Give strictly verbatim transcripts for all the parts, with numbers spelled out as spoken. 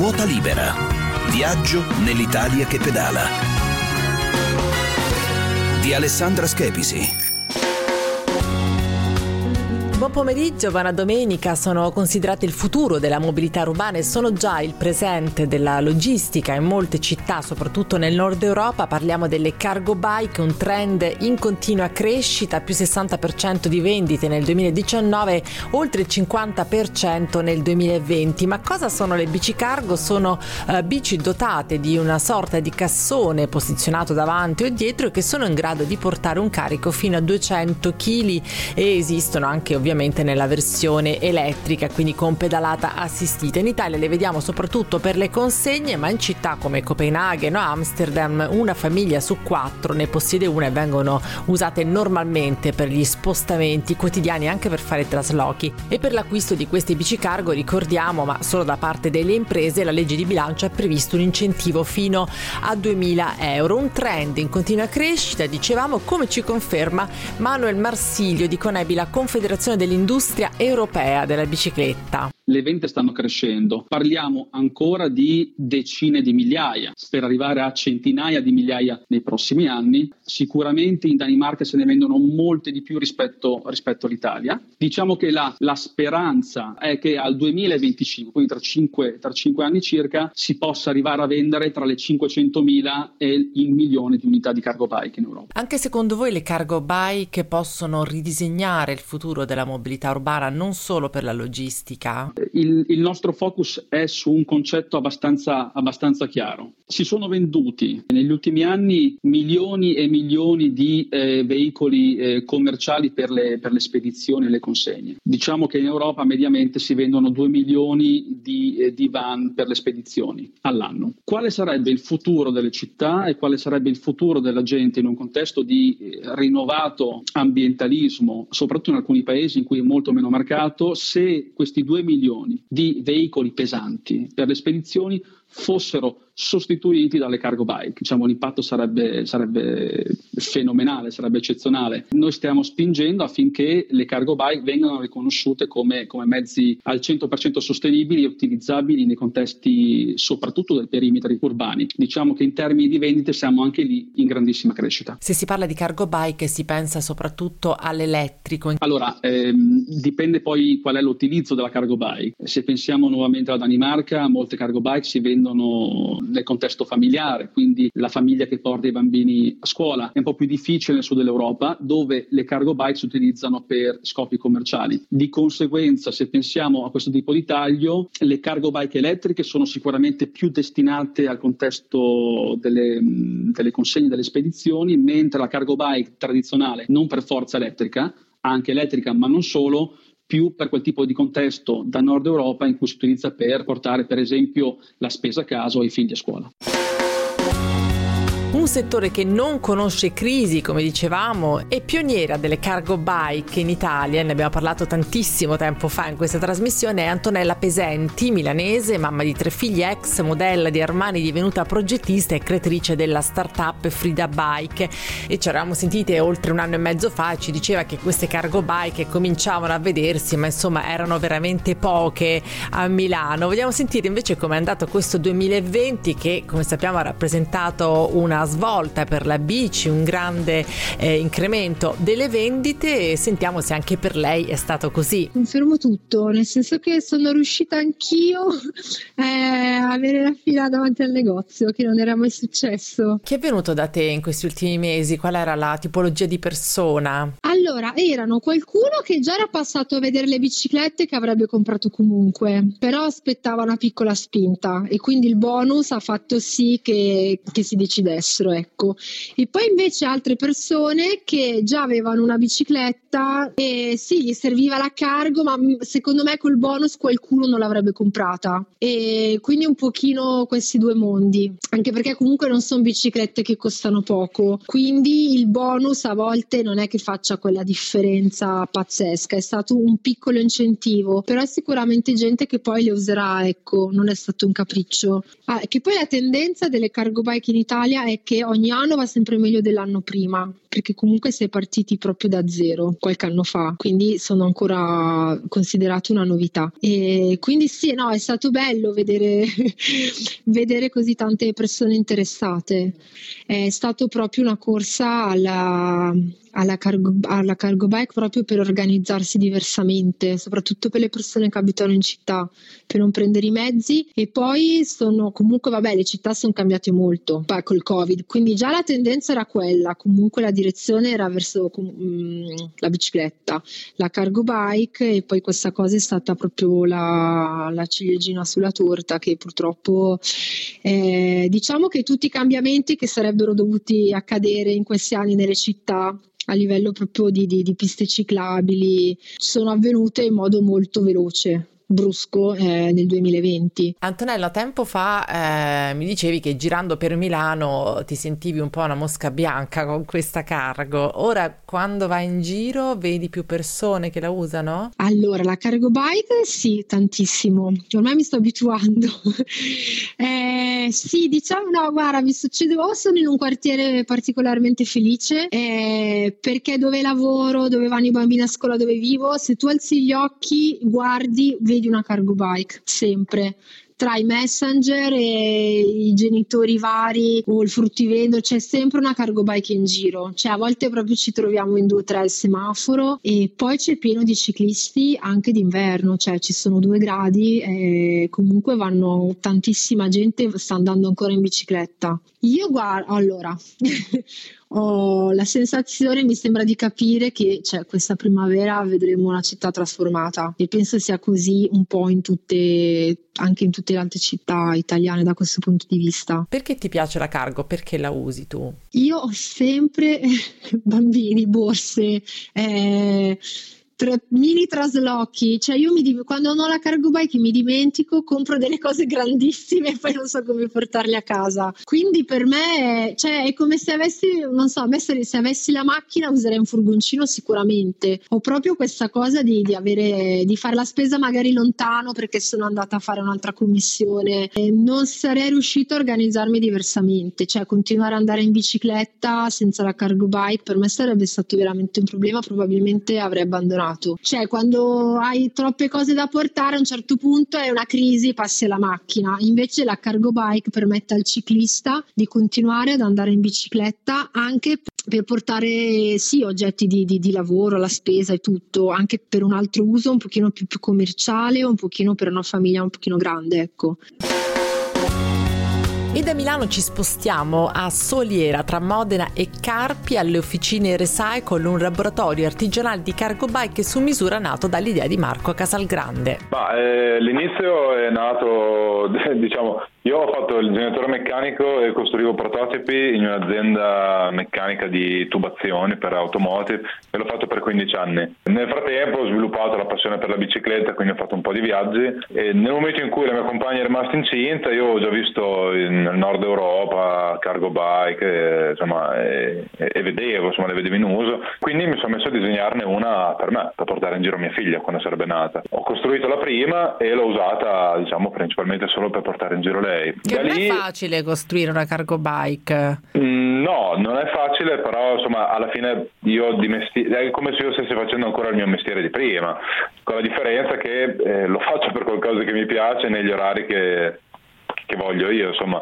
Ruota libera. Viaggio nell'Italia che pedala. Di Alessandra Schepisi. Buon pomeriggio, buona domenica. Sono considerate il futuro della mobilità urbana e sono già il presente della logistica in molte città, soprattutto nel nord Europa. Parliamo delle cargo bike, un trend in continua crescita, più sessanta per cento di vendite nel duemiladiciannove, oltre il cinquanta per cento nel duemilaventi. Ma cosa sono le bici cargo? Sono uh, bici dotate di una sorta di cassone posizionato davanti o dietro e che sono in grado di portare un carico fino a duecento chili e esistono anche ovviamente nella versione elettrica, quindi con pedalata assistita. In Italia le vediamo soprattutto per le consegne, ma in città come Copenaghen o Amsterdam una famiglia su quattro ne possiede una e vengono usate normalmente per gli spostamenti quotidiani, anche per fare traslochi. E per l'acquisto di queste bici cargo, ricordiamo, ma solo da parte delle imprese, la legge di bilancio ha previsto un incentivo fino a duemila euro. Un trend in continua crescita, dicevamo, come ci conferma Manuel Marsilio di Conebi, la Confederazione dell'industria europea della bicicletta. Le vendite stanno crescendo, parliamo ancora di decine di migliaia, per arrivare a centinaia di migliaia nei prossimi anni. Sicuramente in Danimarca se ne vendono molte di più rispetto, rispetto all'Italia. Diciamo che la, la speranza è che al duemilaventicinque, quindi tra cinque, tra cinque anni circa, si possa arrivare a vendere tra le cinquecentomila e il milione di unità di cargo bike in Europa. Anche secondo voi le cargo bike possono ridisegnare il futuro della mobilità urbana, non solo per la logistica? Il, il nostro focus è su un concetto abbastanza, abbastanza chiaro. Si sono venduti negli ultimi anni milioni e milioni di eh, veicoli eh, commerciali per le, per le spedizioni e le consegne. Diciamo che in Europa mediamente si vendono due milioni di, eh, di van per le spedizioni all'anno. Quale sarebbe il futuro delle città e quale sarebbe il futuro della gente in un contesto di eh, rinnovato ambientalismo, soprattutto in alcuni paesi in cui è molto meno marcato, se questi due milioni di veicoli pesanti per le spedizioni fossero sostituiti dalle cargo bike? Diciamo, l'impatto sarebbe, sarebbe fenomenale, sarebbe eccezionale. Noi stiamo spingendo affinché le cargo bike vengano riconosciute come, come mezzi al cento per cento sostenibili e utilizzabili nei contesti soprattutto dei perimetri urbani. Diciamo che in termini di vendite siamo anche lì in grandissima crescita. Se si parla di cargo bike si pensa soprattutto all'elettrico. Allora, ehm, dipende poi qual è l'utilizzo della cargo bike. Se pensiamo nuovamente alla Danimarca, molte cargo bike si vendono nel contesto familiare, quindi la famiglia che porta i bambini a scuola. È un po' più difficile nel sud dell'Europa, dove le cargo bike si utilizzano per scopi commerciali. Di conseguenza, se pensiamo a questo tipo di taglio, le cargo bike elettriche sono sicuramente più destinate al contesto delle, delle consegne, delle spedizioni, mentre la cargo bike tradizionale, non per forza elettrica, anche elettrica ma non solo, più per quel tipo di contesto da Nord Europa in cui si utilizza per portare per esempio la spesa a casa o i figli a scuola. Un settore che non conosce crisi, come dicevamo, è pioniera delle cargo bike in Italia, ne abbiamo parlato tantissimo tempo fa in questa trasmissione, è Antonella Pesenti, milanese, mamma di tre figli, ex modella di Armani, divenuta progettista e creatrice della startup Frida Bike. E ci eravamo sentite oltre un anno e mezzo fa e ci diceva che queste cargo bike cominciavano a vedersi, ma insomma erano veramente poche a Milano. Vogliamo sentire invece com'è andato questo duemilaventi che, come sappiamo, ha rappresentato una svolta per la bici, un grande eh, incremento delle vendite, e sentiamo se anche per lei è stato così. Confermo tutto, nel senso che sono riuscita anch'io eh, a avere la fila davanti al negozio, che non era mai successo. Che è venuto da te in questi ultimi mesi? Qual era la tipologia di persona? Allora, erano qualcuno che già era passato a vedere le biciclette che avrebbe comprato comunque, però aspettava una piccola spinta e quindi il bonus ha fatto sì che, che si decidessero, ecco. E poi invece altre persone che già avevano una bicicletta e sì, gli serviva la cargo, ma secondo me col bonus qualcuno non l'avrebbe comprata. E quindi un pochino questi due mondi, anche perché comunque non sono biciclette che costano poco, quindi il bonus a volte non è che faccia quella differenza pazzesca, è stato un piccolo incentivo, però è sicuramente gente che poi le userà, ecco, non è stato un capriccio. Ah, che poi la tendenza delle cargo bike in Italia è che ogni anno va sempre meglio dell'anno prima, perché comunque si è partiti proprio da zero qualche anno fa, quindi sono ancora considerati una novità. E quindi sì, no, è stato bello vedere, vedere così tante persone interessate. È stato proprio una corsa alla, alla, cargo, alla cargo bike proprio per organizzarsi diversamente, soprattutto per le persone che abitano in città, per non prendere i mezzi. E poi sono comunque, vabbè, le città sono cambiate molto poi col Covid, quindi già la tendenza era quella, comunque la direzione era verso um, la bicicletta, la cargo bike, e poi questa cosa è stata proprio la, la ciliegina sulla torta, che purtroppo eh, diciamo che tutti i cambiamenti che sarebbero dovuti accadere in questi anni nelle città a livello proprio di, di, di piste ciclabili sono avvenute in modo molto veloce, brusco, eh, nel duemilaventi. Antonella, tempo fa eh, mi dicevi che girando per Milano ti sentivi un po' una mosca bianca con questa cargo. Ora, quando vai in giro, vedi più persone che la usano? Allora, la cargo bike sì, tantissimo, ormai mi sto abituando. eh, sì, diciamo, no, guarda, mi succede, o sono in un quartiere particolarmente felice, eh, perché dove lavoro, dove vanno i bambini a scuola, dove vivo, se tu alzi gli occhi, guardi, vedi una cargo bike sempre, tra i messenger e i genitori vari o il fruttivendolo c'è sempre una cargo bike in giro, cioè a volte proprio ci troviamo in due o tre al semaforo. E poi c'è pieno di ciclisti anche d'inverno, cioè ci sono due gradi e comunque vanno, tantissima gente sta andando ancora in bicicletta. Io guardo, allora ho la sensazione, mi sembra di capire che cioè, questa primavera vedremo una città trasformata, e penso sia così un po' in tutte, anche in tutte le altre città italiane da questo punto di vista. Perché ti piace la cargo? Perché la usi tu? Io ho sempre bambini, borse, eh, tra, mini traslochi, cioè io mi div- quando non ho la cargo bike mi dimentico, compro delle cose grandissime e poi non so come portarle a casa. Quindi per me cioè, è come se avessi, non so, se, se avessi la macchina userei un furgoncino sicuramente. Ho proprio questa cosa di, di avere, di fare la spesa magari lontano perché sono andata a fare un'altra commissione, e non sarei riuscita a organizzarmi diversamente, cioè continuare ad andare in bicicletta senza la cargo bike per me sarebbe stato veramente un problema, probabilmente avrei abbandonato. Cioè quando hai troppe cose da portare a un certo punto è una crisi, passi alla macchina. Invece la cargo bike permette al ciclista di continuare ad andare in bicicletta anche per portare sì oggetti di, di, di lavoro, la spesa e tutto, anche per un altro uso un pochino più, più commerciale o un pochino per una famiglia un pochino grande, ecco. E da Milano ci spostiamo a Soliera, tra Modena e Carpi, alle officine Recycle, un laboratorio artigianale di cargo bike su misura nato dall'idea di Marco Casalgrande. Ma, eh, l'inizio è nato, diciamo, io ho fatto il generatore meccanico e costruivo prototipi in un'azienda meccanica di tubazioni per automotive e l'ho fatto per quindici anni. Nel frattempo ho sviluppato la passione per la bicicletta, quindi ho fatto un po' di viaggi, e nel momento in cui la mia compagna è rimasta incinta io ho già visto nel nord Europa cargo bike, e, insomma, e, e vedevo, insomma, le vedevo in uso, quindi mi sono messo a disegnarne una per me, per portare in giro mia figlia quando sarebbe nata. Ho costruito la prima e l'ho usata, diciamo, principalmente solo per portare in giro lei. Che da non lì... è facile costruire una cargo bike. Mm, no, non è facile, però insomma alla fine io di mestiere è come se io stessi facendo ancora il mio mestiere di prima, con la differenza che eh, lo faccio per qualcosa che mi piace negli orari che che voglio io, insomma.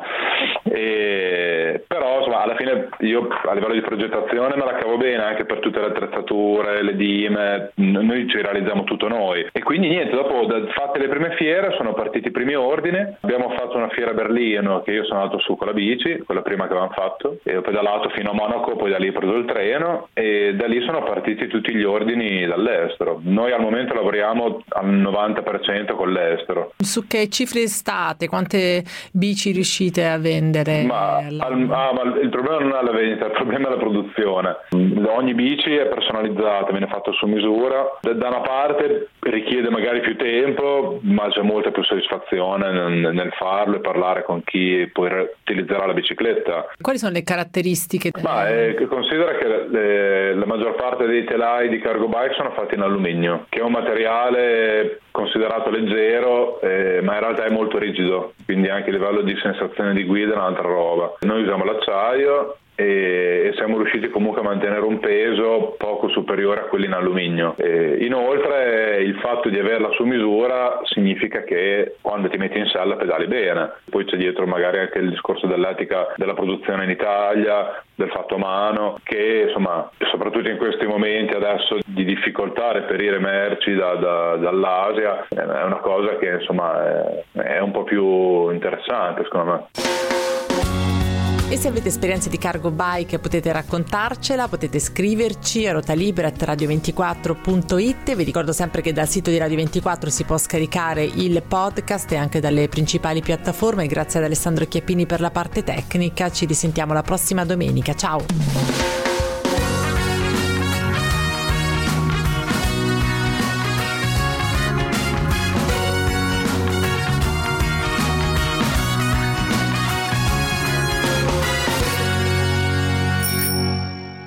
E, però insomma alla fine io a livello di progettazione me la cavo bene anche per tutte le attrezzature, le dime, noi ci realizziamo tutto noi. E quindi niente, dopo fatte le prime fiere sono partiti i primi ordini, abbiamo fatto una fiera a Berlino che io sono andato su con la bici, quella prima che avevamo fatto, e ho pedalato fino a Monaco, poi da lì ho preso il treno e da lì sono partiti tutti gli ordini dall'estero. Noi al momento lavoriamo al novanta per cento con l'estero. Su che cifre state? Quante bici riuscite a vendere? Ma, al, ah, ma il problema non è la vendita, il problema è la produzione. Ogni bici è personalizzata, viene fatto su misura. Da una parte richiede magari più tempo, ma c'è molta più soddisfazione nel, nel farlo e parlare con chi poi utilizzerà la bicicletta. Quali sono le caratteristiche? Ma eh, considera che le, la maggior parte dei telai di cargo bike sono fatti in alluminio, che è un materiale considerato leggero, eh, ma in realtà è molto rigido, quindi anche a livello di sensazione di guida è un'altra roba. Noi usiamo l'acciaio e, e siamo riusciti comunque a mantenere un peso poco superiore a quelli in alluminio. E inoltre il fatto di averla su misura significa che quando ti metti in sella pedali bene. Poi c'è dietro magari anche il discorso dell'etica della produzione in Italia, del fatto a mano, che insomma soprattutto in questi momenti adesso di difficoltà a reperire merci da, da, dall'Asia è una cosa che insomma è, è un po' più interessante secondo me. E se avete esperienze di cargo bike potete raccontarcela, potete scriverci a rotalibera at radio ventiquattro punto it. Vi ricordo sempre che dal sito di Radio ventiquattro si può scaricare il podcast e anche dalle principali piattaforme. Grazie ad Alessandro Chiappini per la parte tecnica, ci risentiamo la prossima domenica, ciao!